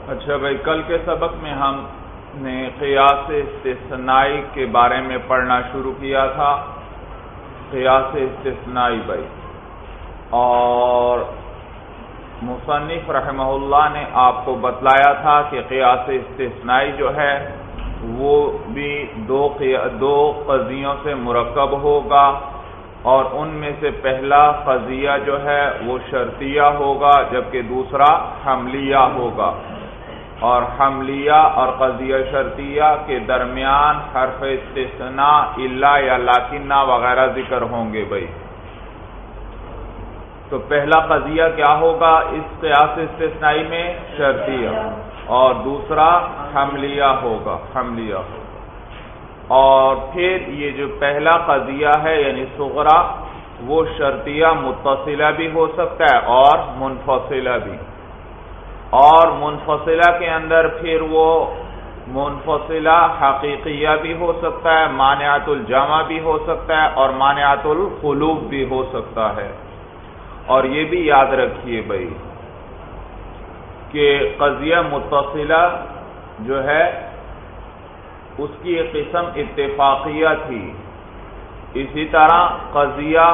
اچھا بھائی، کل کے سبق میں ہم نے قیاس استثنائی کے بارے میں پڑھنا شروع کیا تھا. قیاس استثنائی بھائی، اور مصنف رحمہ اللہ نے آپ کو بتلایا تھا کہ قیاس استثنائی جو ہے وہ بھی دو قضیوں سے مرکب ہوگا، اور ان میں سے پہلا قضیہ جو ہے وہ شرطیہ ہوگا جبکہ دوسرا حملیہ ہوگا. اور حملیہ اور قضیہ شرطیہ کے درمیان حرف استثناء الا یا لاکنہ وغیرہ ذکر ہوں گے بھائی. تو پہلا قضیہ کیا ہوگا اس قیاس استثنائی میں؟ شرطیہ، اور دوسرا حملیہ ہوگا. اور پھر یہ جو پہلا قضیہ ہے یعنی صغرا، وہ شرطیہ متصلہ بھی ہو سکتا ہے اور منفصلہ بھی. اور منفصلہ کے اندر پھر وہ منفصلہ حقیقیہ بھی ہو سکتا ہے، مانعۃ الجمع بھی ہو سکتا ہے، اور مانعۃ الخلوف بھی ہو سکتا ہے. اور یہ بھی یاد رکھیے بھائی کہ قضیہ متصلہ جو ہے اس کی ایک قسم اتفاقیہ تھی، اسی طرح قضیہ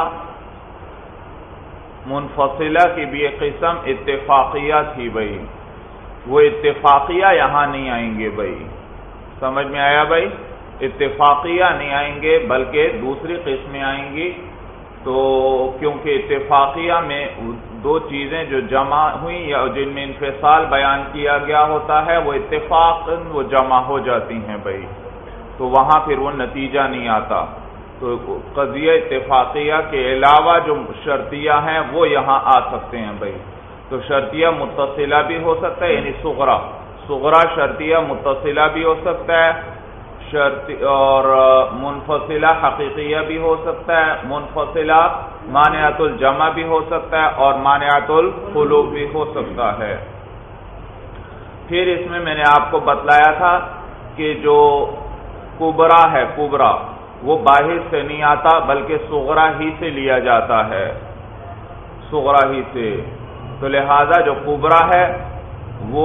منفصلہ کی بھی ایک قسم اتفاقیہ تھی بھائی. وہ اتفاقیہ یہاں نہیں آئیں گے بھائی، سمجھ میں آیا بھائی؟ اتفاقیہ نہیں آئیں گے بلکہ دوسری قسمیں آئیں گی. تو کیونکہ اتفاقیہ میں دو چیزیں جو جمع ہوئیں یا جن میں انفصال بیان کیا گیا ہوتا ہے وہ اتفاقاً وہ جمع ہو جاتی ہیں بھائی، تو وہاں پھر وہ نتیجہ نہیں آتا. تو قضیہ اتفاقیہ کے علاوہ جو شرطیہ ہیں وہ یہاں آ سکتے ہیں بھائی. تو شرطیہ متصلہ بھی ہو سکتا ہے یعنی صغرا شرطیہ متصلہ بھی ہو سکتا ہے، اور منفصلہ حقیقیہ بھی ہو سکتا ہے، منفصلہ مانعۃ الجمع بھی ہو سکتا ہے، اور مانعۃ الخلوف بھی ہو سکتا ہے. پھر اس میں نے آپ کو بتلایا تھا کہ جو کبرا ہے، کبرا وہ باہر سے نہیں آتا بلکہ صغرا ہی سے لیا جاتا ہے، صغرا ہی سے. تو لہذا جو کبرا ہے وہ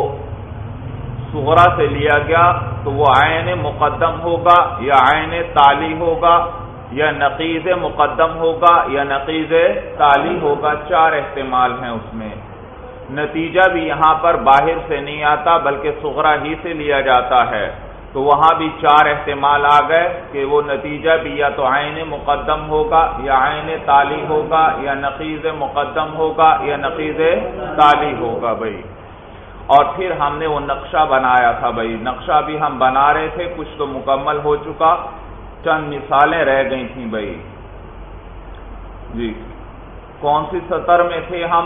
صغرا سے لیا گیا تو وہ عین مقدم ہوگا یا عین تالی ہوگا یا نقیض مقدم ہوگا یا نقیض تالی ہوگا. چار احتمال ہیں اس میں. نتیجہ بھی یہاں پر باہر سے نہیں آتا بلکہ صغرا ہی سے لیا جاتا ہے، تو وہاں بھی چار احتمال آ گئے کہ وہ نتیجہ بھی یا تو عین مقدم ہوگا یا عین تالی ہوگا یا نقیض مقدم ہوگا یا نقیض تالی ہوگا بھائی. اور پھر ہم نے وہ نقشہ بنایا تھا بھائی، نقشہ بھی ہم بنا رہے تھے، کچھ تو مکمل ہو چکا، چند مثالیں رہ گئی تھیں بھائی. جی کون سی سطر میں تھے ہم؟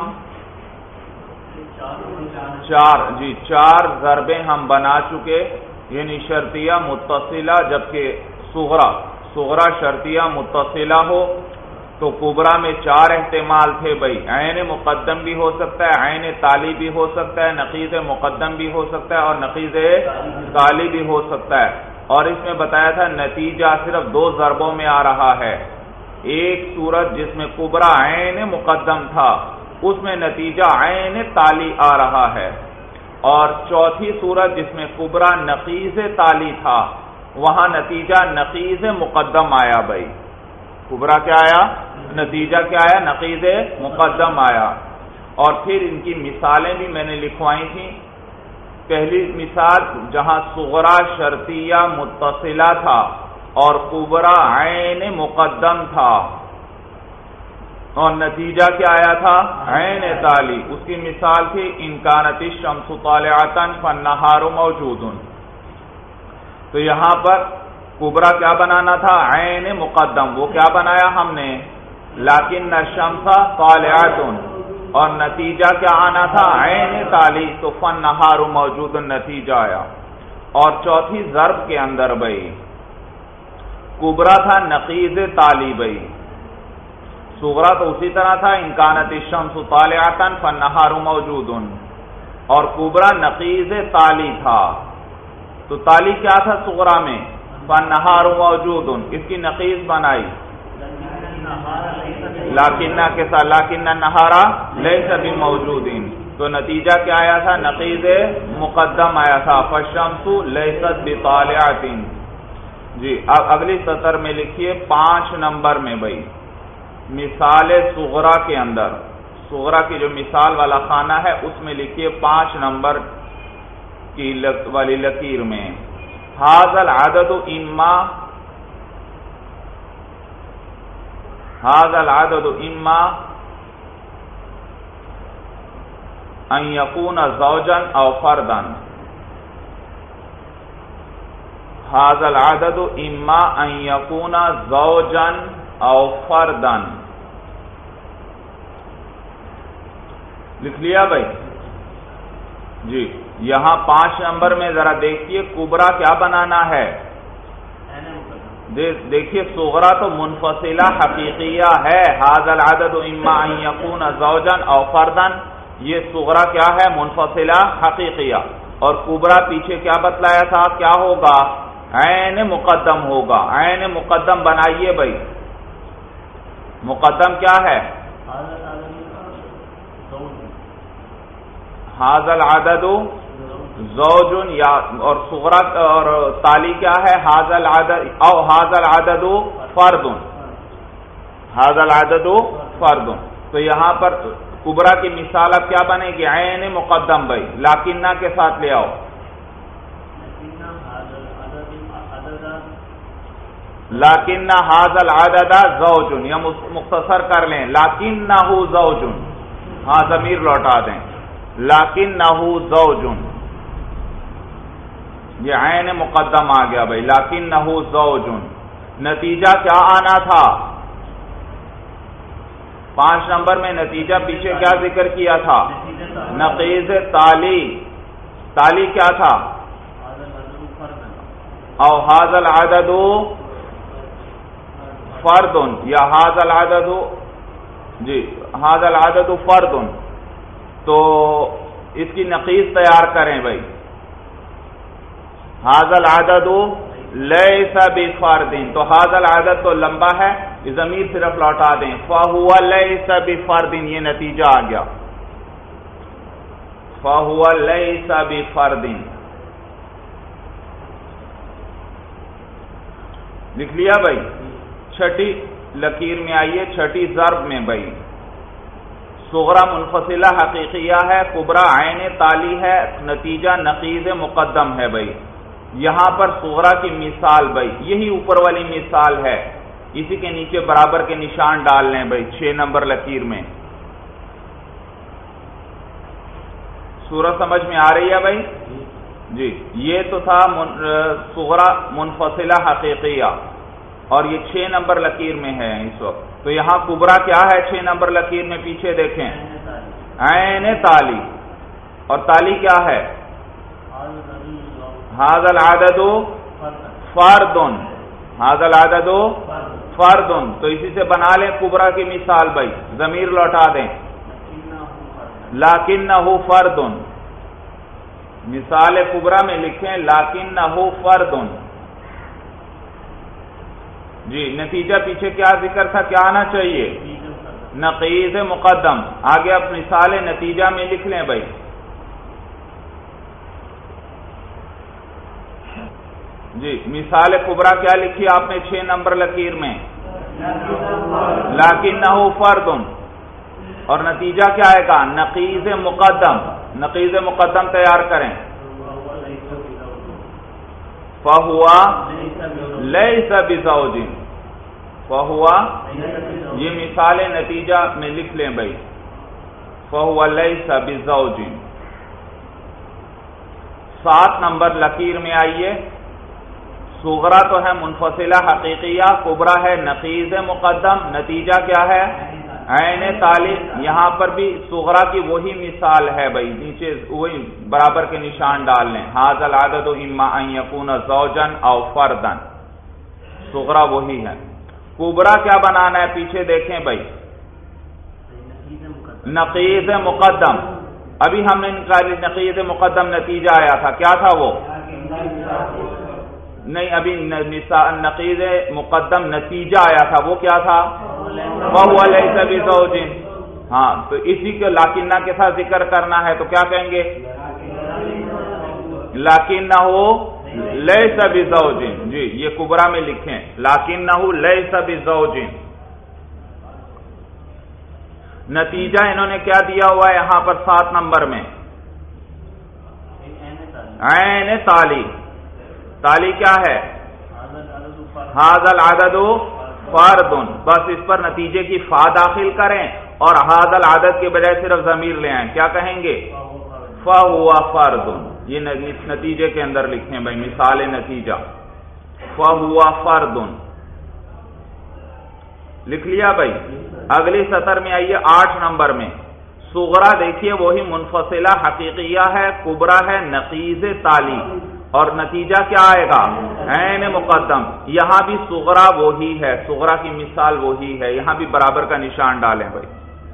چار ضربیں ہم بنا چکے، یعنی شرطیہ متصلہ جبکہ صغرا شرطیہ متصلہ ہو تو کبرا میں چار احتمال تھے بھائی. عین مقدم بھی ہو سکتا ہے، عین تالی بھی ہو سکتا ہے، نقیض مقدم بھی ہو سکتا ہے، اور نقیض تالی بھی ہو سکتا ہے. اور اس میں بتایا تھا نتیجہ صرف دو ضربوں میں آ رہا ہے. ایک صورت جس میں کبرا عین مقدم تھا اس میں نتیجہ عین تالی آ رہا ہے، اور چوتھی صورت جس میں کبرا نقیض تالی تھا وہاں نتیجہ نقیض مقدم آیا بھائی. کبرا کیا آیا؟ نتیجہ کیا آیا؟ نقیض مقدم آیا. اور پھر ان کی مثالیں بھی میں نے لکھوائی تھیں. پہلی مثال جہاں صغرا شرطیہ متصلہ تھا اور کبرا عین مقدم تھا اور نتیجہ کیا آیا تھا؟ عین تالی. اس کی مثال تھی ان کانت الشمس طالعۃ فالنہار موجود. تو یہاں پر کبرا کیا بنانا تھا؟ عین مقدم. وہ کیا بنایا ہم نے؟ لیکن الشمس طالعۃ، اور نتیجہ کیا آنا تھا؟ عین تالی. تو فالنہار موجود نتیجہ آیا. اور چوتھی ضرب کے اندر بھائی کبرا تھا نقیض تالی بھائی. صغرا تو اسی طرح تھا ان کانت الشمس طالعۃ فالنہار موجود، اور کبرا نقیض تالی تھا. تو تالی کیا تھا صغرا میں؟ فالنہار موجود. اس کی نقیض بنائی لاکنہ کے ساتھ لاکنہ نہارا لیس بموجود، تو نتیجہ کیا آیا تھا؟ نقیض مقدم آیا تھا، فالشمس لیست بطالعۃ۔ جی اب اگلی سطر میں لکھیے 5 نمبر میں بھائی مثال صغرا کے اندر، صغرا کی جو مثال والا خانہ ہے اس میں لکھیے 5 نمبر کی والی لکیر میں ھذا العدد اما ان یکون زوجا او فردا، ھذا العدد اما ان یکون زوجا او فردا، لکھ لیا بھائی؟ جی یہاں 5 نمبر میں ذرا دیکھیے کبرا کیا بنانا ہے، دیکھیے صغرا تو منفصلہ حقیقیہ ہے، ھذا العدد اما ان یکون زوجا او فردا، یہ صغرا کیا ہے؟ منفصلہ حقیقیہ، اور کبرا پیچھے کیا بتلایا تھا؟ کیا ہوگا؟ عین مقدم ہوگا۔ عین مقدم بنائیے بھائی، مقدم کیا ہے؟ ھذا العدد زوج، یا اور صغرا اور تالی کیا ہے؟ ھذا العدد او ھذا العدد فرد، ھذا العدد فرد، تو یہاں پر کبرا کی مثال اب کیا بنے گی؟ عین مقدم بھائی، لاکنہ کے ساتھ لے آؤ، لاکنہ ھذا العدد زوج، یا مختصر کر لیں لاکنہ زوج، ہاں ضمیر لوٹا دیں، لاکنہ زوج، یہ عین مقدم آ گیا بھائی، لاکنہ زوج، نتیجہ کیا آنا تھا؟ 5 نمبر میں نتیجہ پیچھے کیا ذکر کیا تھا؟ نقیض تالی، تالی کیا تھا؟ او ھذا العدد فرد، یا ھذا العدد، جی ھذا العدد فرد، تو اس کی نقیض تیار کریں بھائی، ھذا العدد لیس بفرد، تو ھذا العدد تو لمبا ہے، ضمیر صرف لوٹا دیں، فہو لیس بفرد، یہ نتیجہ آ گیا، فہو لیس بفرد، لکھ لیا بھائی؟ چھٹی لکیر میں آئیے، چھٹی ضرب میں بھائی صغرا منفصلہ حقیقیہ ہے، کبرا عین تالی ہے، نتیجہ نقیض مقدم ہے بھائی، یہاں پر صغرا کی مثال بھائی یہی اوپر والی مثال ہے، اسی کے نیچے برابر کے نشان ڈال لیں بھائی 6 نمبر لکیر میں، سورہ سمجھ میں آ رہی ہے بھائی؟ جی یہ تو تھا صغرا منفصلہ حقیقیہ، اور یہ 6 نمبر لکیر میں ہے اس وقت، تو یہاں کبرا کیا ہے 6 نمبر لکیر میں؟ پیچھے دیکھیں عین تالی، اور تالی کیا ہے؟ ھذا العدد فرد، ھذا العدد فرد، تو اسی سے بنا لیں کبرا کی مثال بھائی، ضمیر لوٹا دیں لاکنہ فرد، مثال کبرا میں لکھیں لاکنہ فرد، جی نتیجہ پیچھے کیا ذکر تھا؟ کیا آنا چاہیے؟ نقیض مقدم، آگے اب مثال نتیجہ میں لکھ لیں بھائی، جی مثال کبرا کیا لکھی آپ نے 6 نمبر لکیر میں؟ لاکنہ فرد، اور نتیجہ کیا آئے گا؟ نقیض مقدم، نقیض مقدم تیار کریں، فہو لیس بزوج، فہو، یہ مثال نتیجہ میں لکھ لیں بھائی، فہو لیس بزوج۔ 7 نمبر لکیر میں آئیے، صغرا تو ہے منفصلہ حقیقیہ، کبرا ہے نقیض مقدم، نتیجہ کیا ہے؟ عین تالی، یہاں پر بھی صغرا کی وہی مثال ہے بھائی، نیچے وہی برابر کے نشان ڈال لیں، ھذا العدد اما ان یکون زوجا او فردا، صغرا وہی ہے، کبرا کیا بنانا ہے؟ پیچھے دیکھیں بھائی، نقیض مقدم، ابھی ہم نے نکالی نقیض مقدم نتیجہ آیا تھا، کیا تھا وہ؟ نہیں ابھی نقیض مقدم نتیجہ آیا تھا، وہ کیا تھا؟ فَهُوَ لَيْسَ بِزَوْجٍ. ہاں تو اسی کو لاکنہ کے ساتھ ذکر کرنا ہے تو کیا کہیں گے؟ لَكِنَّهُ لَيْسَ بِزَوْجٍ. جی یہ کبرا میں لکھیں لَكِنَّهُ لَيْسَ بِزَوْجٍ. نتیجہ انہوں نے کیا دیا ہوا ہے یہاں پر 7 نمبر میں؟ عین تالی. تالی کیا ہے؟ ھذا العدد فرد. بس اس پر نتیجے کی فا داخل کریں اور ھذا العدد کے بجائے صرف ضمیر لے آئیں. کیا کہیں گے؟ فہو فرد. یہ نتیجے کے اندر لکھیں بھائی مثال نتیجہ فہو فرد. لکھ لیا بھائی. اگلی سطر میں آئیے 8 نمبر میں. صغرا دیکھیے وہی منفصلہ حقیقیہ ہے، کبرا ہے نقیض تالی، اور نتیجہ کیا آئے گا؟ عین مقدم. یہاں بھی صغرا وہی ہے، صغرا کی مثال وہی ہے، یہاں بھی برابر کا نشان ڈالیں بھائی.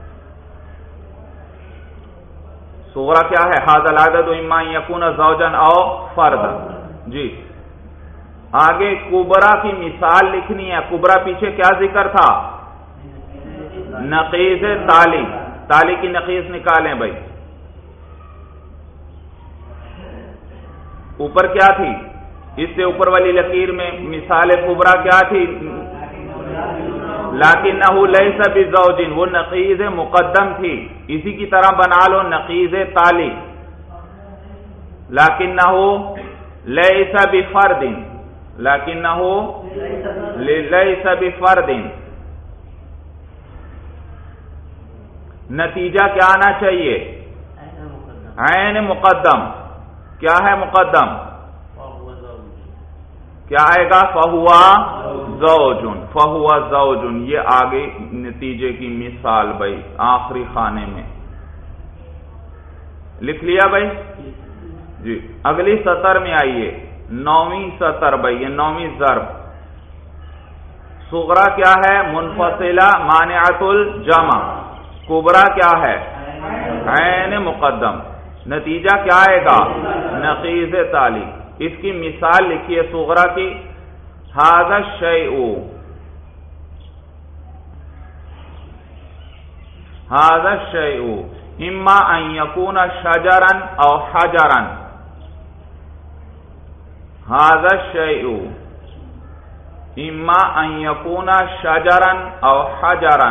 صغرا کیا ہے؟ ھذا العدد اما ان یکون زوجا او فردا. جی آگے کبرا کی مثال لکھنی ہے. کبرا پیچھے کیا ذکر تھا؟ نقیض تالی. تالی کی نقیض نکالیں بھائی. اوپر کیا تھی؟ اس سے اوپر والی لکیر میں مثال کبرا کیا تھی؟ لَكِنَّهُ لَيْسَ بِزَوْجٍ. وہ نقیض مقدم تھی. اسی کی طرح بنا لو نقیض تالی. لَكِنَّهُ لَيْسَ بِفَرْدٍ. لَكِنَّهُ لَيْسَ بِفَرْدٍ. نتیجہ کیا آنا چاہیے؟ عین مقدم. کیا ہے مقدم؟ کیا آئے گا؟ فہوا زوجن. فہوا زوجن. یہ آگے نتیجے کی مثال بھائی آخری خانے میں لکھ لیا بھائی. جی اگلی سطر میں آئیے 9ویں سطر بھائی. یہ 9ویں ضرب. صغرا کیا ہے؟ منفصلہ مانعۃ الجمع. کبرا کیا ہے؟ عین مقدم. نتیجہ کیا آئے گا؟ نقیض تالی. اس کی مثال لکھیے صغرا کی ھذا الشیء. ھذا الشیء اما ان یکون شجرا او حجرا. ھذا الشیء اما ان یکون شجرا او حجرا.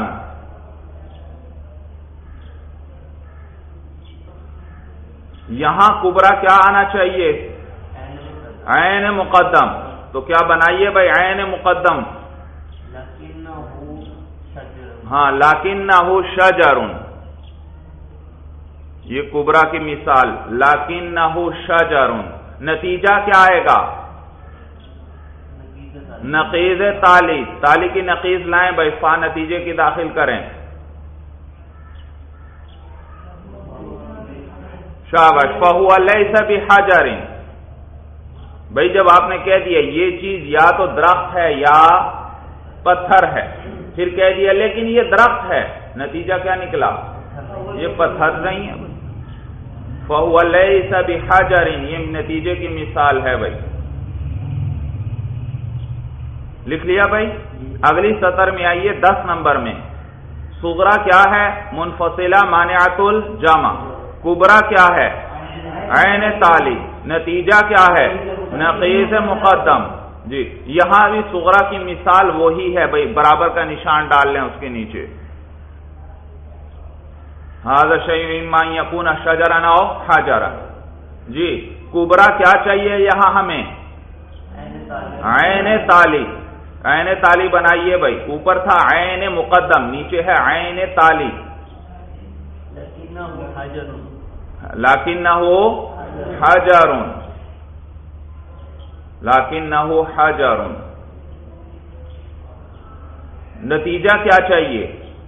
یہاں کبرا کیا آنا چاہیے؟ عین مقدم. تو کیا بنائیے بھائی؟ عین مقدم. ہاں لَكِنَّهُ شَجَرٌ. یہ کبرا کی مثال لَكِنَّهُ شَجَرٌ. نتیجہ کیا آئے گا؟ نقیض تالی. تالی کی نقیض لائیں بھائی. فا نتیجے کی داخل کریں. شاباش. فَهُوَ لَيْسَ بِحَجَرٍ. بھائی جب آپ نے کہہ دیا یہ چیز یا تو درخت ہے یا پتھر ہے، پھر کہہ دیا لیکن یہ درخت ہے، نتیجہ کیا نکلا؟ یہ پتھر نہیں ہے. فَهُوَ لَيْسَ بِحَجَرٍ. یہ نتیجے کی مثال ہے بھائی. لکھ لیا بھائی. اگلی سطر میں آئیے 10 نمبر میں. صغرا کیا ہے؟ منفصلہ مانعۃ الجمع. کبرا کیا ہے؟ عین تالی. نتیجہ کیا ہے؟ نقیض مقدم. جی یہاں بھی صغرا کی مثال وہی ہے بھائی، برابر کا نشان ڈال لیں اس کے نیچے. ھذا الشیء اما ان یکون شجرا او حجرا. جی کبرا کیا چاہیے یہاں ہمیں؟ عین تالی. عین تالی بنائیے بھائی. اوپر تھا عین مقدم، نیچے ہے عین تالی. لَكِنَّهُ حَجَرٌ. لَكِنَّهُ حَجَرٌ. نتیجہ کیا چاہیے؟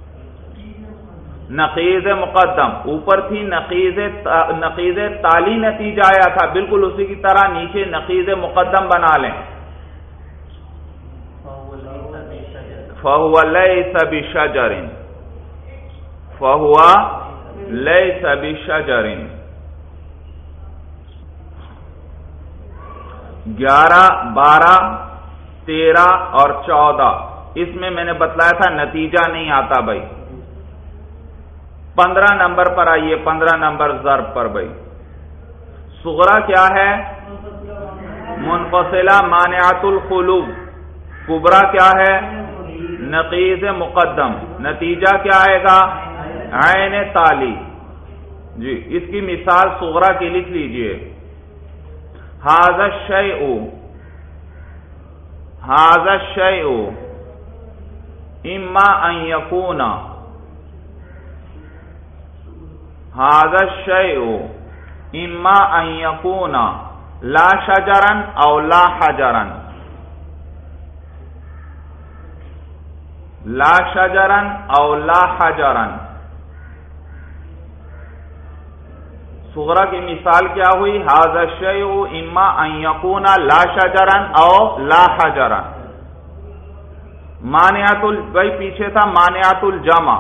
نقیض مقدم. اوپر تھی نقیض تالی نتیجہ آیا تھا، بالکل اسی کی طرح نیچے نقیض مقدم بنا لیں. فَهُوَ لَيْسَ بِشَجَرٍ. فَهُوَ لَيْسَ بِشَجَرٍ. 11، 12، 13 اور 14 اس میں نے بتلایا تھا نتیجہ نہیں آتا بھائی۔ 15 نمبر پر آئیے، 15 نمبر ضرب پر بھائی، صغرا کیا ہے؟ منفصلہ مانعۃ الخلو، کبرا کیا ہے؟ نقیض مقدم، نتیجہ کیا آئے گا؟ عین تالی۔ جی اس کی مثال صغرا کی لکھ لیجئے، ھذا الشیء، ھذا الشیء اما ان یکون، ھذا الشیء اما ان یکون لا شجرا او لا حجرا، لا شجرا او لا حجرا۔ صغرا کی مثال کیا ہوئی؟ ھذا الشیء اما ان یکون لا شجرا او لا حجرا۔ مانعۃ بھائی پیچھے تھا مانعۃ الجمع،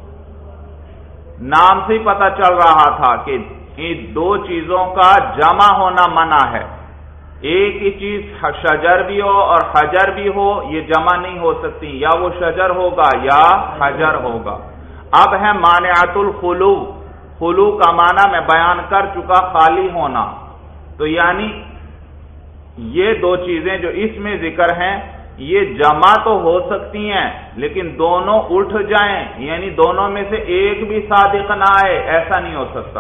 نام سے پتہ چل رہا تھا کہ ان دو چیزوں کا جمع ہونا منع ہے، ایک ہی چیز شجر بھی ہو اور حجر بھی ہو، یہ جمع نہیں ہو سکتی، یا وہ شجر ہوگا یا حجر ہوگا۔ اب ہے مانعۃ الخلو، خلو کا معنی میں بیان کر چکا، خالی ہونا، تو یعنی یہ دو چیزیں جو اس میں ذکر ہیں یہ جمع تو ہو سکتی ہیں لیکن دونوں اٹھ جائیں، یعنی دونوں میں سے ایک بھی صادق نہ آئے، ایسا نہیں ہو سکتا۔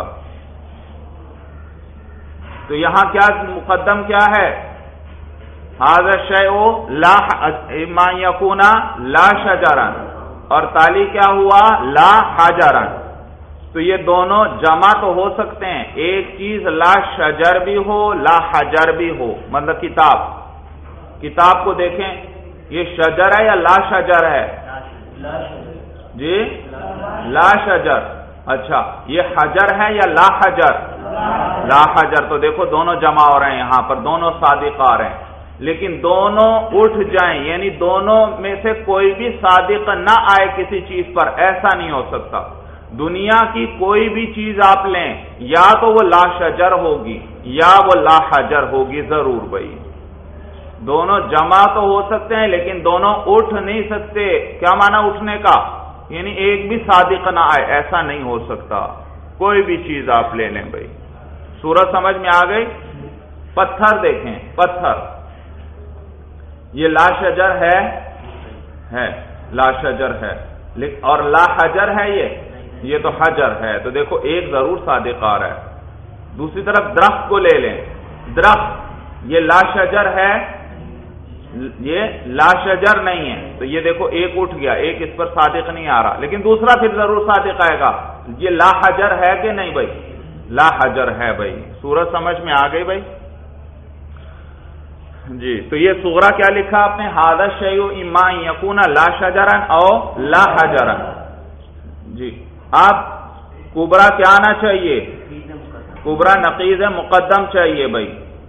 تو یہاں کیا مقدم کیا ہے؟ ھذا الشیء لا اما یکون لا شجرا، اور تالی کیا ہوا؟ لا حجرا۔ تو یہ دونوں جمع تو ہو سکتے ہیں، ایک چیز لا شجر بھی ہو لا حجر بھی ہو، مطلب کتاب کو دیکھیں، یہ شجر ہے یا لا شجر ہے؟ جی لا شجر۔ اچھا یہ حجر ہے یا لا حجر؟ لا حجر۔ تو دیکھو دونوں جمع ہو رہے ہیں، یہاں پر دونوں صادق آ رہے ہیں، لیکن دونوں اٹھ جائیں، یعنی دونوں میں سے کوئی بھی صادق نہ آئے کسی چیز پر، ایسا نہیں ہو سکتا۔ دنیا کی کوئی بھی چیز آپ لیں، یا تو وہ لا شجر ہوگی یا وہ لا حجر ہوگی ضرور بھائی، دونوں جمع تو ہو سکتے ہیں لیکن دونوں اٹھ نہیں سکتے۔ کیا معنی اٹھنے کا؟ یعنی ایک بھی صادق نہ آئے، ایسا نہیں ہو سکتا، کوئی بھی چیز آپ لے لیں بھائی۔ صورت سمجھ میں آ گئی؟ پتھر دیکھیں، پتھر یہ لا شجر ہے لا شجر ہے، اور لا حجر ہے، یہ تو حجر ہے، تو دیکھو ایک ضرور صادق آ رہا ہے۔ دوسری طرف درخت کو لے لیں، درخت یہ لا شجر ہے، یہ لا شجر نہیں ہے، تو یہ دیکھو ایک اٹھ گیا، ایک اس پر صادق نہیں آ رہا، لیکن دوسرا پھر ضرور صادق آئے گا۔ یہ لا حجر ہے کہ نہیں بھائی؟ لا حجر ہے بھائی۔ صورت سمجھ میں آ گئی بھائی؟ جی تو یہ صغرا کیا لکھا آپ نے؟ ھذا الشیء اما ان یکون لا شجرا او لا حجرا۔ جی اب کبرا کیا آنا چاہیے؟ کبرا نقیض مقدم چاہیے بھائی۔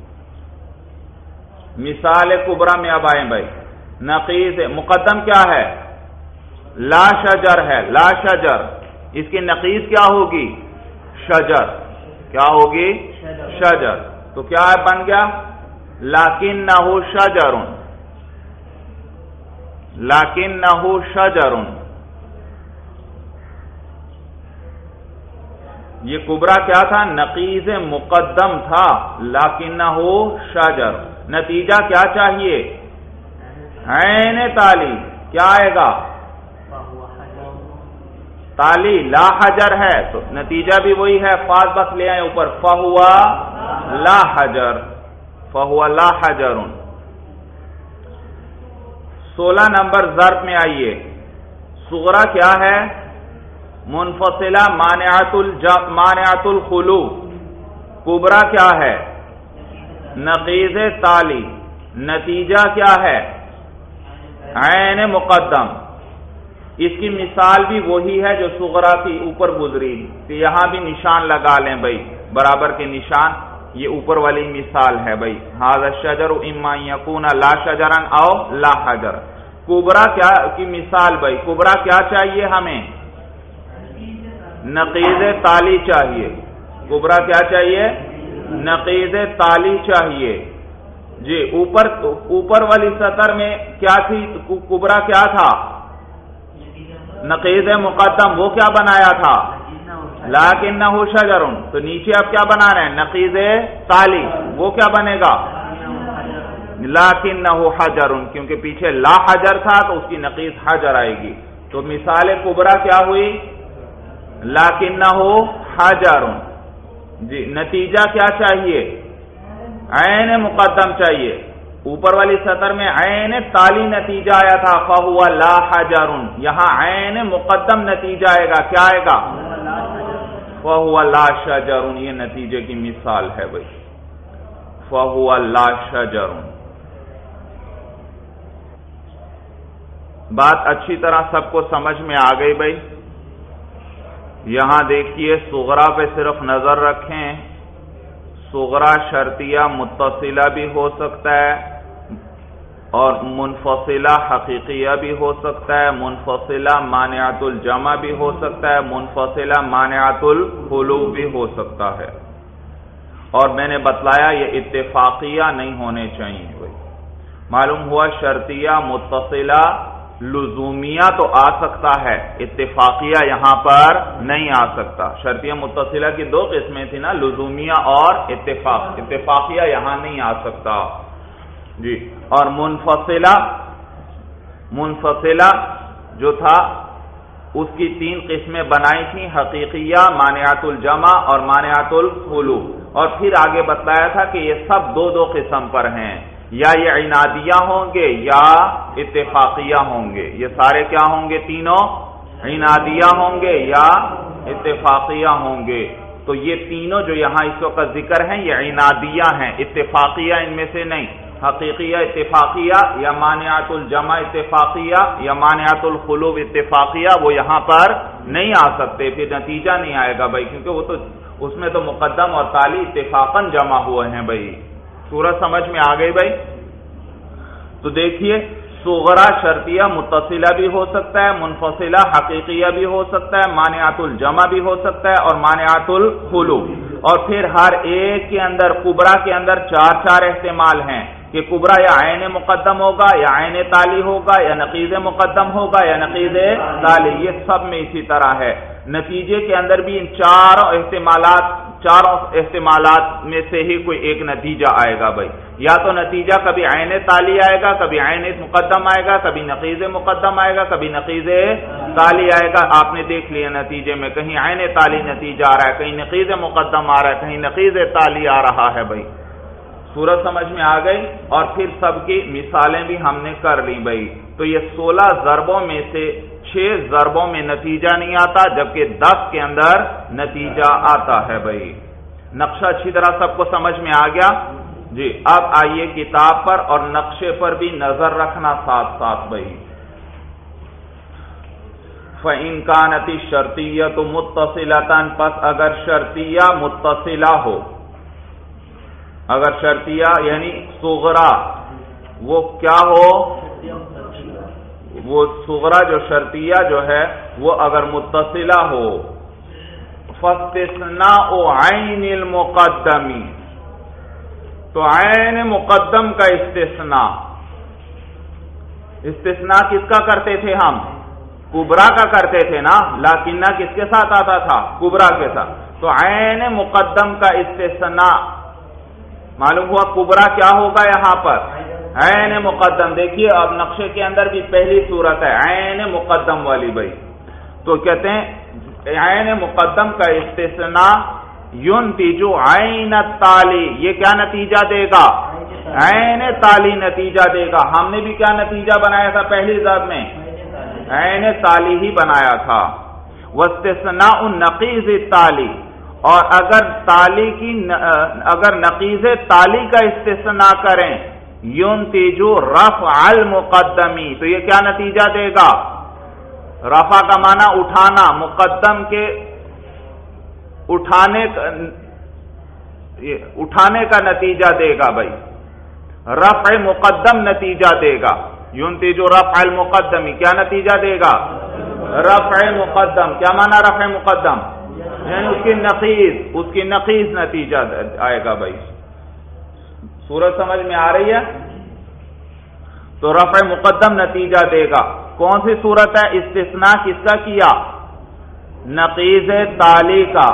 مثال کبرا میں اب آئیں بھائی، نقیض مقدم کیا ہے؟ لا شجر ہے، لا شجر، اس کی نقیض کیا ہوگی؟ شجر، کیا ہوگی؟ شجر، تو کیا بن گیا؟ لکنہ شجر، لکنہ شجر۔ یہ کبرا کیا تھا؟ نقیض مقدم تھا، لکنہ شجر۔ نتیجہ کیا چاہیے؟ عین تالی، کیا آئے گا؟ تالی لا حجر ہے تو نتیجہ بھی وہی ہے، فاض بس لے آئے اوپر، فہوا لا حجر، فہوا لا حجر۔ 16 نمبر ضرب میں آئیے، صغرا کیا ہے؟ منفصلہ مانعۃ الخلو، کبرا کیا ہے؟ نقیض تالی، نتیجہ کیا ہے؟ عین مقدم۔ اس کی مثال بھی وہی ہے جو صغرا کی اوپر گزری، کہ یہاں بھی نشان لگا لیں بھائی، برابر کے نشان، یہ اوپر والی مثال ہے بھائی، ھذا الشجر اما ان یکون لا شجرا او لا حجر۔ کبرا کیا کی مثال بھائی، کبرا کیا چاہیے ہمیں؟ نقیض تالی چاہیے، کبرا کیا چاہیے؟ نقیض تالی چاہیے۔ جی اوپر والی سطر میں کیا تھی؟ کبرا کیا تھا؟ نقیض مقدم، وہ کیا بنایا تھا؟ لکنہ شجر، تو نیچے اب کیا بنا رہے ہیں؟ نقیض تالی، وہ کیا بنے گا؟ لکنہ حجر، کیونکہ پیچھے لا حجر تھا تو اس کی نقیض حجر آئے گی. تو مثال کبرا کیا ہوئی؟ لکنہ حجر. جی نتیجہ کیا چاہیے؟ عین مقدم چاہیے. اوپر والی سطر میں عین تالی نتیجہ آیا تھا فہو لا حجر، یہاں عین مقدم نتیجہ آئے گا، کیا آئے گا؟ فہو لا شجر. یہ نتیجے کی مثال ہے بھائی، فہو لا شجر. بات اچھی طرح سب کو سمجھ میں آ گئی بھائی. یہاں دیکھیے صغرا پہ صرف نظر رکھیں. صغرا شرطیہ متصلہ بھی ہو سکتا ہے اور منفصلہ حقیقیہ بھی ہو سکتا ہے، منفصلہ مانعۃ الجمع بھی ہو سکتا ہے، منفصلہ مانعۃ الخلو بھی ہو سکتا ہے. اور میں نے بتلایا یہ اتفاقیہ نہیں ہونے چاہیے بھائی. معلوم ہوا شرطیہ متصلہ لزومیہ تو آ سکتا ہے، اتفاقیہ یہاں پر نہیں آ سکتا. شرطیہ متصلہ کی دو قسمیں تھیں نا، لزومیہ اور اتفاقیہ یہاں نہیں آ سکتا. جی اور منفصلہ جو تھا اس کی تین قسمیں بنائی تھیں، حقیقیہ، مانعۃ الجمع اور مانعۃ الخلو. اور پھر آگے بتلایا تھا کہ یہ سب دو قسم پر ہیں، یا یہ عنادیہ ہوں گے یا اتفاقیہ ہوں گے. یہ سارے کیا ہوں گے؟ تینوں عنادیہ ہوں گے یا اتفاقیہ ہوں گے. تو یہ تینوں جو یہاں اس وقت ذکر ہیں یہ عنادیہ ہیں، اتفاقیہ ان میں سے نہیں. حقیقیہ اتفاقیہ یا مانعۃ الجمع اتفاقیہ یا مانعۃ الخلو اتفاقیہ وہ یہاں پر نہیں آ سکتے، پھر نتیجہ نہیں آئے گا بھائی، کیونکہ وہ تو اس میں تو مقدم اور تالی اتفاقاً جمع ہوئے ہیں بھائی. سورج سمجھ میں آ گئی بھائی. تو دیکھیے صغرا شرطیہ متصلہ بھی ہو سکتا ہے، منفصلہ حقیقیہ بھی ہو سکتا ہے، مانعۃ الجمع بھی ہو سکتا ہے اور مانعۃ الخلو. اور پھر ہر ایک کے اندر کبرا کے اندر چار احتمال ہیں کہ کبرا یا عین مقدم ہوگا یا عین تالی ہوگا یا نقیض مقدم ہوگا یا نقیض تالی. یہ سب میں اسی طرح ہے. نتیجے کے اندر بھی ان چاروں احتمالات میں سے ہی کوئی ایک نتیجہ آئے گا بھائی. یا تو نتیجہ کبھی عین تالی آئے گا، کبھی عین مقدم آئے گا، کبھی نقیض مقدم آئے گا، کبھی نقیض تالی آئے گا. آپ نے دیکھ لیا نتیجے میں کہیں عین تالی نتیجہ آ رہا ہے، کہیں نقیض مقدم آ رہا ہے، کہیں نقیض تالی آ رہا ہے بھائی. صورت سمجھ میں آ گئی. اور پھر سب کی مثالیں بھی ہم نے کر لی بھائی. تو یہ 16 ضربوں میں سے 6 ضربوں میں نتیجہ نہیں آتا، جبکہ 10 کے اندر نتیجہ آتا ہے بھائی. نقشہ اچھی طرح سب کو سمجھ میں آ گیا جی. اب آئیے کتاب پر اور نقشے پر بھی نظر رکھنا ساتھ ساتھ بھائی. فَإِنْ كَانَتِ الشَّرْطِيَّةُ مُتَّصِلَةً، پس اگر شرطیہ متصلہ ہو، اگر شرطیہ یعنی صغرا وہ کیا ہو، وہ صغرا جو شرطیہ جو ہے وہ اگر متصلہ ہو، فاستثناء عین المقدم، تو عین مقدم کا استثناء کس کا کرتے تھے ہم؟ کبرا کا کرتے تھے نا. لیکنہ کس کے ساتھ آتا تھا؟ کبرا کے ساتھ. تو عین مقدم کا استثناء معلوم ہوا. کبرا کیا ہوگا یہاں پر؟ عین مقدم. دیکھیے اب نقشے کے اندر بھی پہلی صورت ہے عین مقدم والی بھائی. تو کہتے ہیں عین مقدم کا استثناء ينتج عین التالی، یہ کیا نتیجہ دے گا؟ عین تالی نتیجہ دے گا. ہم نے بھی کیا نتیجہ بنایا تھا پہلی ضرب میں؟ عین تالی ہی بنایا تھا. واستثناء نقیض التالی، اور اگر نقیض تالی کا استثناء کریں ينتج رفع المقدمی، تو یہ کیا نتیجہ دے گا؟ رفع کا معنی اٹھانا، مقدم کے اٹھانے کا نتیجہ دے گا بھائی. رفع مقدم نتیجہ دے گا. ينتج رفع المقدمی کیا نتیجہ دے گا؟ رفع مقدم. کیا معنی رفع مقدم؟ یعنی اس کی نقیض نتیجہ آئے گا بھائی. سورج سمجھ میں آ رہی ہے؟ تو رفع مقدم نتیجہ دے گا. کون سی صورت ہے؟ استثناء کس کا کیا؟ نقیض تالی کا.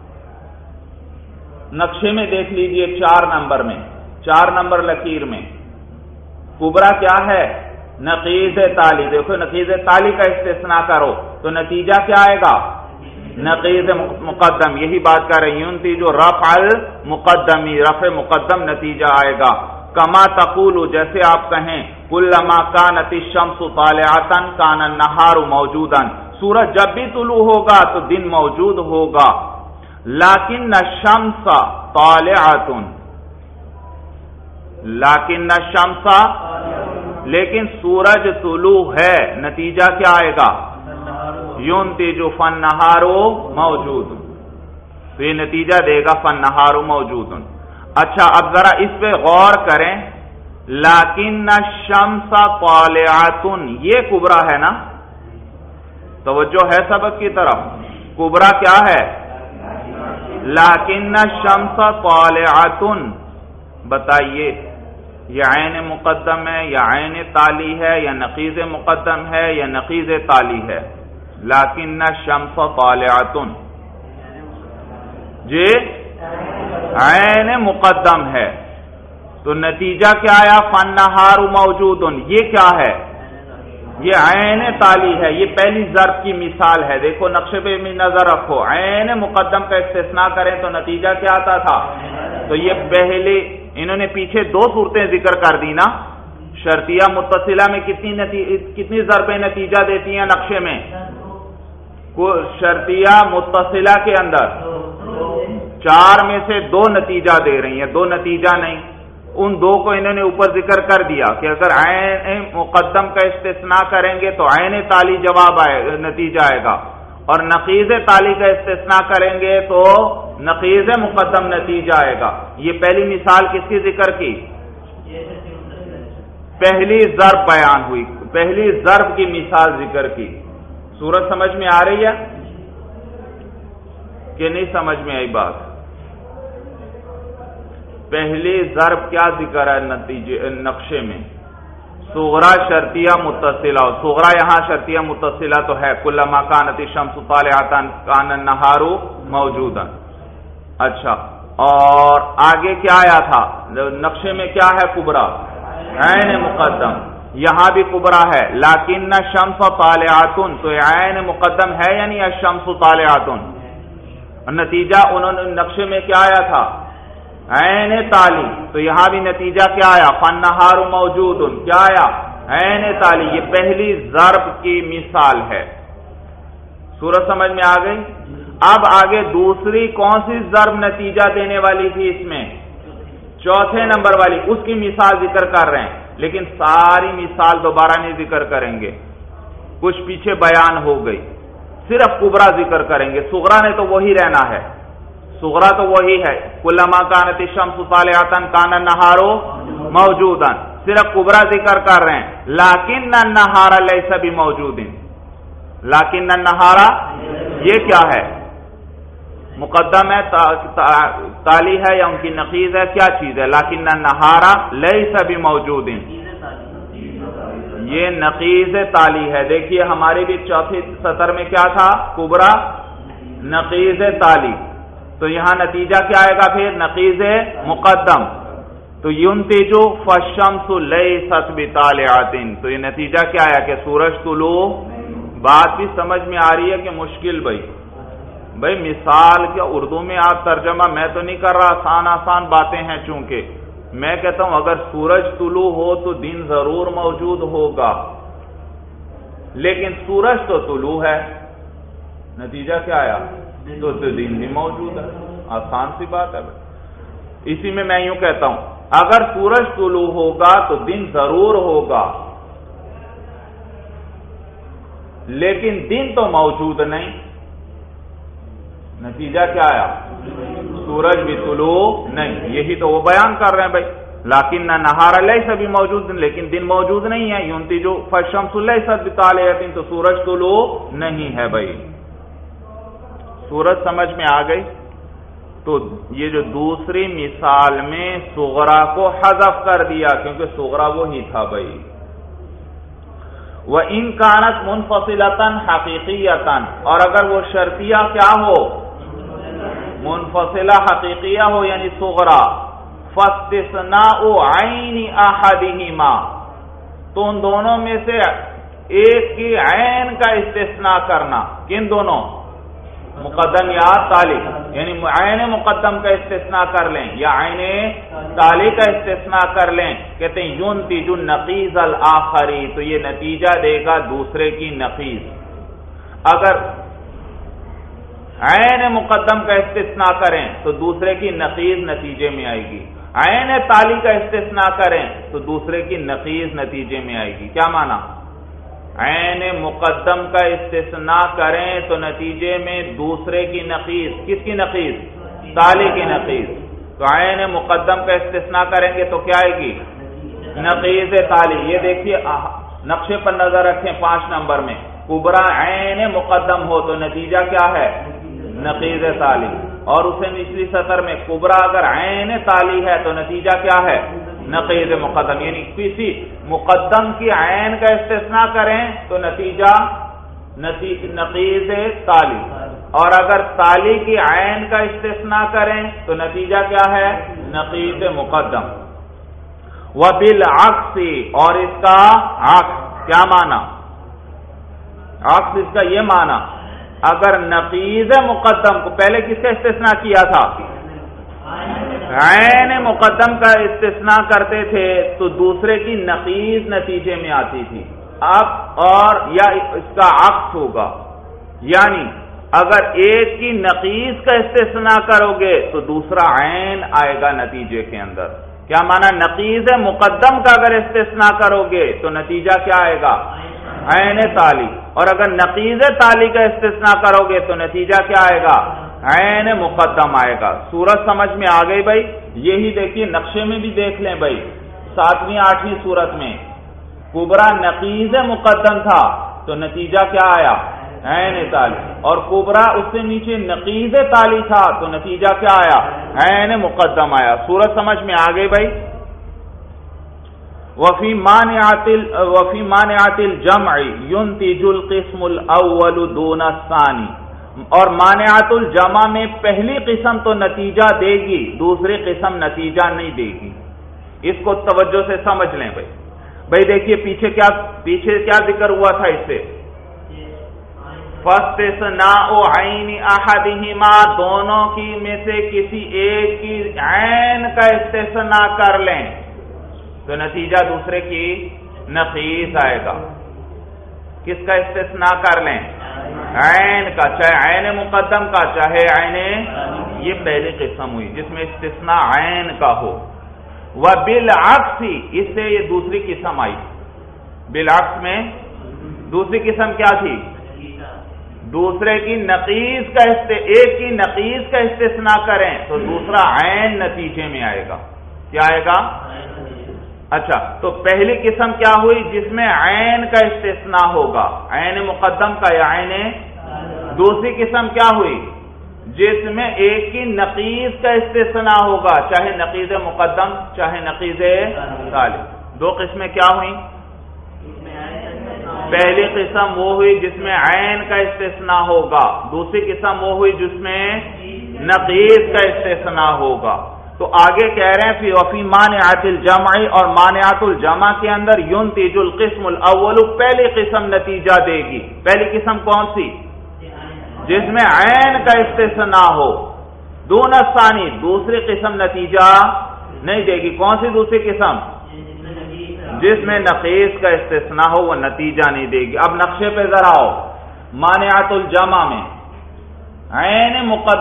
نقشے میں دیکھ لیجئے 4 نمبر میں، 4 نمبر لکیر میں کبرا کیا ہے؟ نقیض تالی. دیکھو نقیض تالی کا استثناء کرو تو نتیجہ کیا آئے گا؟ نقیض مقدم. یہی بات کر رہی ہوں تھی جو رفع المقدمی، رفع مقدم نتیجہ آئے گا. کما تقول، جیسے آپ کہیں کلما کانت الشمس طالعۃ کان النہار موجودا، سورج جب بھی طلوع ہوگا تو دن موجود ہوگا. لیکن الشمس طالعۃ، لیکن الشمس، لیکن سورج طلوع ہے، نتیجہ کیا آئے گا؟ ينتج فالنہار موجود. تو یہ نتیجہ دے گا فالنہار موجود. اچھا اب ذرا اس پہ غور کریں. لیکن الشمس طالعۃ، یہ کبرا ہے نا؟ توجہ ہے سبق کی طرف. کبرا کیا ہے؟ لیکن الشمس طالعۃ. بتائیے یہ عین مقدم ہے یا عین تالی ہے یا نقیض مقدم ہے یا نقیض تالی ہے؟ لیکن الشمس طالعۃ جی عین مقدم ہے. تو نتیجہ کیا آیا؟ فالنہار موجود. یہ کیا ہے؟ یہ عین تالی ہے. یہ پہلی ضرب کی مثال ہے. دیکھو نقشے پہ بھی نظر رکھو. عین مقدم کا استثناء کریں تو نتیجہ کیا آتا تھا؟ تو یہ پہلے انہوں نے پیچھے 2 صورتیں ذکر کر دی نا. شرطیہ متصلہ میں کتنی ضربیں نتیجہ دیتی ہیں نقشے میں؟ شرطیہ متصلہ کے اندر 4 میں سے 2 نتیجہ دے رہی ہیں، 2 نتیجہ نہیں. ان 2 کو انہوں نے اوپر ذکر کر دیا کہ اگر عین مقدم کا استثناء کریں گے تو عین تالی جواب نتیجہ آئے گا، اور نقیض تالی کا استثناء کریں گے تو نقیض مقدم نتیجہ آئے گا. یہ پہلی مثال کس کی ذکر کی؟ پہلی ضرب بیان ہوئی، پہلی ضرب کی مثال ذکر کی. صورت سمجھ میں آ رہی ہے کہ نہیں سمجھ میں آئی بات؟ پہلی ضرب کیا ذکر ہے نقشے میں؟ صغرا شرطیہ متصلہ. صغرا یہاں شرطیہ متصلہ تو ہے. کلما کانت الشمس طالعۃ کان النہار موجودا. اچھا اور آگے کیا آیا تھا نقشے میں؟ کیا ہے کبرا؟ عین مقدم. یہاں بھی کبرا ہے. لیکن الشمس طالعۃ، تو عین مقدم ہے یعنی الشمس طالعۃ. نتیجہ انہوں نے نقشے میں کیا آیا تھا؟ عین تالی. تو یہاں بھی نتیجہ کیا آیا؟ فالنہار موجود. کیا آیا؟ عین تالی. یہ پہلی ضرب کی مثال ہے. صورت سمجھ میں آ گئی؟ اب آگے دوسری کون سی ضرب نتیجہ دینے والی تھی اس میں؟ 4 نمبر والی. اس کی مثال ذکر کر رہے ہیں لیکن ساری مثال دوبارہ نہیں ذکر کریں گے، کچھ پیچھے بیان ہو گئی. صرف کبرا ذکر کریں گے. صغرا نے تو وہی رہنا ہے، صغرا تو وہی ہے. کلما کانت الشمس طالعۃ کان النہار موجودا. صرف کبرا ذکر کر رہے ہیں. لیکن النہار لیس بموجود. لیکن النہار یہ کیا ہے؟ مقدم ہے، تالی ہے یا ان کی نقیض ہے؟ کیا چیز ہے؟ لیکن النہار لیس بموجود. یہ نقیض تالی ہے. دیکھیے ہماری بھی 4 سطر میں کیا تھا؟ کبرا نقیض تالی. تو یہاں نتیجہ کیا آئے گا پھر؟ نقیض مقدم. تو ينتج فالشمس لیست بطالعۃ. تو یہ نتیجہ کیا آیا کہ سورج طلوع. بات بھی سمجھ میں آ رہی ہے کہ مشکل؟ بھائی مثال کیا اردو میں آپ ترجمہ میں تو نہیں کر رہا، آسان باتیں ہیں. چونکہ میں کہتا ہوں اگر سورج طلوع ہو تو دن ضرور موجود ہوگا، لیکن سورج تو طلوع ہے، نتیجہ کیا آیا؟ تو دن بھی موجود ہے. آسان سی بات ہے. اسی میں میں یوں کہتا ہوں اگر سورج طلوع ہوگا تو دن ضرور ہوگا، لیکن دن تو موجود نہیں. نتیجہ کیا آیا؟ سورج بھی طلوع نہیں. یہی تو وہ بیان کر رہے ہیں بھائی. لیکن النہار لیس بموجود، لیکن دن موجود نہیں ہے. ينتج فالشمس لیست بطالعۃ. تو سورج طلوع نہیں ہے. بھائی سورج سمجھ میں آ گئی؟ تو یہ جو دوسری مثال میں صغرا کو حذف کر دیا کیونکہ صغرا وہی تھا بھائی. وَإِن كَانَتْ مُنْفَصِلَةً حَقِيقِيَّةً، اور اگر وہ شرطیہ کیا ہو، منفصلہ حقیقیہ ہو یعنی صغرا، فَاسْتِثْنَاءُ عَيْنِ أَحَدِهِمَا، تو ان دونوں میں سے ایک کی عین کا استثناء کرنا. کن دونوں؟ مقدم یا تالی، یعنی عین مقدم کا استثناء کر لیں یا عین تالی کا استثناء کر لیں. کہتے ہیں ينتج النقیض الآخری، تو یہ نتیجہ دے گا دوسرے کی نقیض. اگر عین مقدم کا استثناء کریں تو دوسرے کی نقیض نتیجے میں آئے گی، عین تالی کا استثناء کریں تو دوسرے کی نقیض نتیجے میں آئے گی. کیا معنی؟ عین مقدم کا استثناء کریں تو نتیجے میں دوسرے کی نقیض، کس کی نقیض؟ تالی کی نقیض. تو عین مقدم کا استثناء کریں گے تو کیا آئے گی؟ نقیض تالی. یہ دیکھیے نقشے پر نظر رکھیں 5 نمبر میں، کبرا عین مقدم ہو تو نتیجہ کیا ہے؟ نقیض تالی. اور اسے نچلی سطر میں کبرا اگر عین تالی ہے تو نتیجہ کیا ہے؟ نقیض مقدم. یعنی کسی مقدم کی عین کا استثناء کریں تو نتیجہ نقیض تالی، اور اگر تالی کی عین کا استثناء کریں تو نتیجہ کیا ہے؟ نقیض مقدم. وبالعکس، اور اس کا عکس. کیا معنی؟ عکس اس کا یہ معنی، اگر نقیض مقدم کو پہلے کس کا استثناء کیا تھا؟ عین مقدم کا استثناء کرتے تھے تو دوسرے کی نقیض نتیجے میں آتی تھی. اب اور یا اس کا عکس ہوگا، یعنی اگر ایک کی نقیض کا استثناء کرو گے تو دوسرا عین آئے گا نتیجے کے اندر. کیا معنی؟ نقیض مقدم کا اگر استثناء کرو گے تو نتیجہ کیا آئے گا؟ عین تالی. اور اگر نقیض تالی کا استثناء کرو گے تو نتیجہ کیا آئے گا؟ عین مقدم آئے گا. صورت سمجھ میں آ گئی بھائی؟ یہی دیکھیے نقشے میں بھی دیکھ لیں بھائی، 7ویں 8ویں صورت میں کبرا نقیض مقدم تھا تو نتیجہ کیا آیا؟ عین تالی. اور کبرا اس سے نیچے نقیض تالی تھا تو نتیجہ کیا آیا؟ عین مقدم آیا. صورت سمجھ میں آ گئی بھائی؟ وفی مانعات الجمع ينتج القسم الاول دون الثانی، اور مانعات الجمع میں پہلی قسم تو نتیجہ دے گی، دوسری قسم نتیجہ نہیں دے گی. اس کو توجہ سے سمجھ لیں بھائی. بھائی دیکھیے پیچھے کیا ذکر ہوا تھا اس سے؟ فاستثناء عین احدہما، دونوں کی میں سے کسی ایک کی عین کا استثناء کر لیں تو نتیجہ دوسرے کی نقیض آئے گا. کس کا استثناء کر لیں؟ عین کا، چاہے عین مقدم کا چاہے عین، یہ پہلی قسم ہوئی جس میں استثناء عین کا ہو. وبالعکس، اس سے یہ دوسری قسم آئی. بالعکس میں دوسری قسم کیا تھی؟ دوسرے کی نقیض کا ایک کی نقیض کا استثناء کریں تو دوسرا عین نتیجے میں آئے گا. کیا آئے گا؟ اچھا، تو پہلی قسم کیا ہوئی؟ جس میں عین کا استثناء ہوگا، عین مقدم کا یا عین. دوسری قسم کیا ہوئی؟ جس میں ایک کی نقیض کا استثناء ہوگا، چاہے نقیض مقدم چاہے نقیض تالی. 2 قسمیں کیا ہوئیں؟ پہلی قسم وہ ہوئی جس میں عین کا استثناء ہوگا، دوسری قسم وہ ہوئی جس میں نقیض کا استثناء ہوگا. تو آگے کہہ رہے ہیں فی مانعات الجمع، اور مانعات الجمع کے اندر ينتج القسم الاول، پہلی قسم نتیجہ دے گی. پہلی قسم کون سی؟ جس میں عین کا استثناء ہو. دون الثانی، دوسری قسم نتیجہ نہیں دے گی. کون سی دوسری قسم؟ جس میں نقیض کا استثناء ہو وہ نتیجہ نہیں دے گی. اب نقشے پہ ذرا آؤ. مانعات الجمع میں عین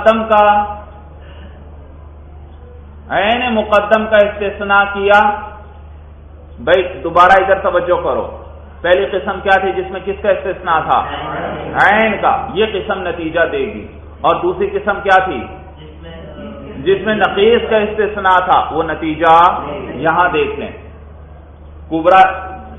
مقدم کا استثناء کیا. بھائی دوبارہ ادھر توجہ کرو. پہلی قسم کیا تھی جس میں کس کا استثناء تھا؟ عین کا. یہ قسم نتیجہ دے گی. اور دوسری قسم کیا تھی؟ جس میں نقیض کا استثناء تھا وہ نتیجہ یہاں دیکھ لیں. کبرا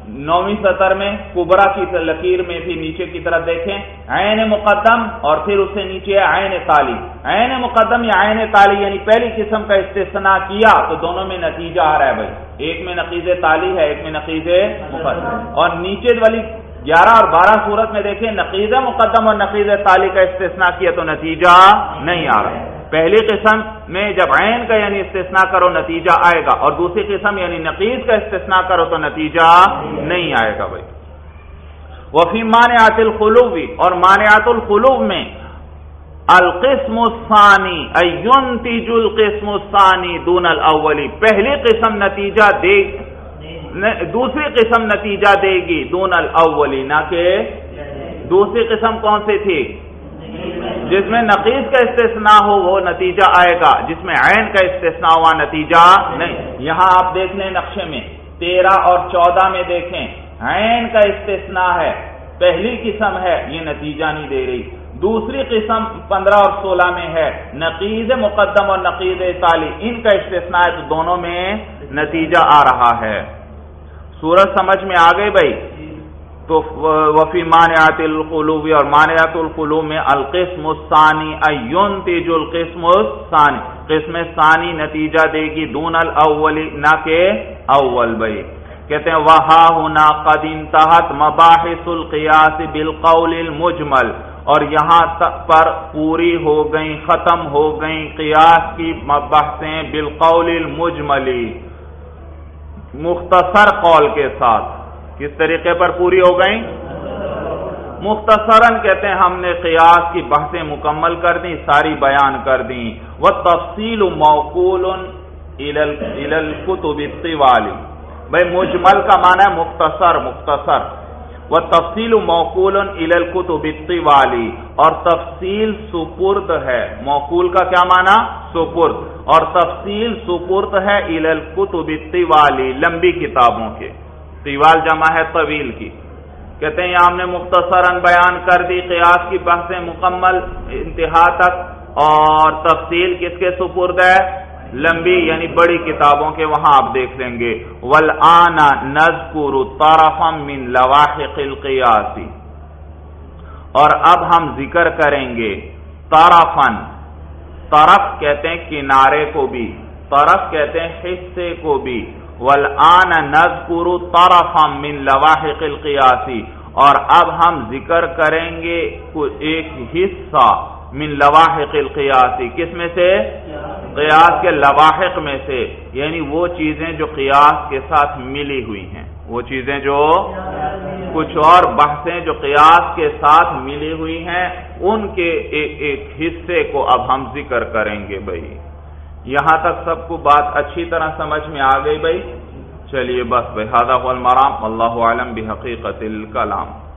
9ویں سطر میں کبرا کی لکیر میں بھی نیچے کی طرف دیکھیں، عین مقدم اور پھر اس سے نیچے عین تالی. عین مقدم یا عین تالی یعنی پہلی قسم کا استثناء کیا تو دونوں میں نتیجہ آ رہا ہے بھائی، ایک میں نقیض تالی ہے، ایک میں نقیض مقدم. اور نیچے والی 11 اور 12 صورت میں دیکھیں نقیض مقدم اور نقیض تالی کا استثناء کیا تو نتیجہ نہیں آ رہا. پہلی قسم میں جب عین کا یعنی استثناء کرو نتیجہ آئے گا، اور دوسری قسم یعنی نقیض کا استثناء کرو تو نتیجہ نہیں آئے گا بھائی. وفی مانعات القلوب، اور مانعات القلوب میں القسم الثانی اینتج القسم الثانی دون الاولی، پہلی قسم نتیجہ دے، دوسری قسم نتیجہ دے گی دون الاولی، نہ کہ دوسری قسم کون سی تھی؟ جس میں نقیض کا استثناء ہو وہ نتیجہ آئے گا، جس میں عین کا استثناء ہوا نتیجہ نہیں. یہاں آپ دیکھ لیں نقشے میں 13 اور 14 میں دیکھیں عین کا استثناء ہے، پہلی قسم ہے، یہ نتیجہ نہیں دے رہی. دوسری قسم 15 اور 16 میں ہے نقیض مقدم اور نقیض تالی، ان کا استثناء ہے تو دونوں میں نتیجہ آ رہا ہے. سورج سمجھ میں آ گئی بھائی؟ تو وفی مانعات القلوب، اور مانعات القلوب میں القسم الثانی اینتج القسم الثانی، قسم ثانی نتیجہ دے گی دون الاول، نہ کہ اول بھائی. کہتے ہیں وہا ہونا قد انتہت مباحث القیاس بالقول المجمل، اور یہاں تک پر پوری ہو گئیں، ختم ہو گئیں قیاس کی بحثیں بالقول المجملی، مختصر قول کے ساتھ. کس طریقے پر پوری ہو گئیں؟ مختصراً کہتے ہیں ہم نے قیاس کی بحثیں مکمل کر دیں، ساری بیان کر دیں. والتفصیل موکول الی الکتب الطوال، بھائی مجمل کا معنی ہے مختصر، مختصر. والتفصیل موکول الی الکتب الطوال، اور تفصیل سپرد ہے. موکول کا کیا معنی؟ سپرد. اور تفصیل سپرد ہے الی الکتب الطوال، لمبی کتابوں کے. طوال جمع ہے طویل کی. کہتے ہیں ہم نے مختصراً بیان کر دی قیاس کی بحثیں مکمل انتہا تک، اور تفصیل کس کے سپرد ہے؟ لمبی یعنی بڑی کتابوں کے، وہاں آپ دیکھ لیں گے. والآن نذکر طرفا من لواحق القیاس، اور اب ہم ذکر کریں گے طرفا، طرف کہتے ہیں کنارے کو بھی، طرف کہتے ہیں حصے کو بھی. والآن نذکر طرفا من لواحق القیاس، اور اب ہم ذکر کریں گے ایک حصہ من لواحق القیاس، کس میں سے؟ قیاس کے لواحق میں سے، یعنی وہ چیزیں جو قیاس کے ساتھ ملی ہوئی ہیں، وہ چیزیں جو کچھ اور بحثیں جو قیاس کے ساتھ ملی ہوئی ہیں ان کے ایک حصے کو اب ہم ذکر کریں گے بھائی. یہاں تک سب کو بات اچھی طرح سمجھ میں آ گئی بھائی؟ چلیے بس بھائی، ھذا هو المرام، واللہ اعلم بحقیقت الکلام.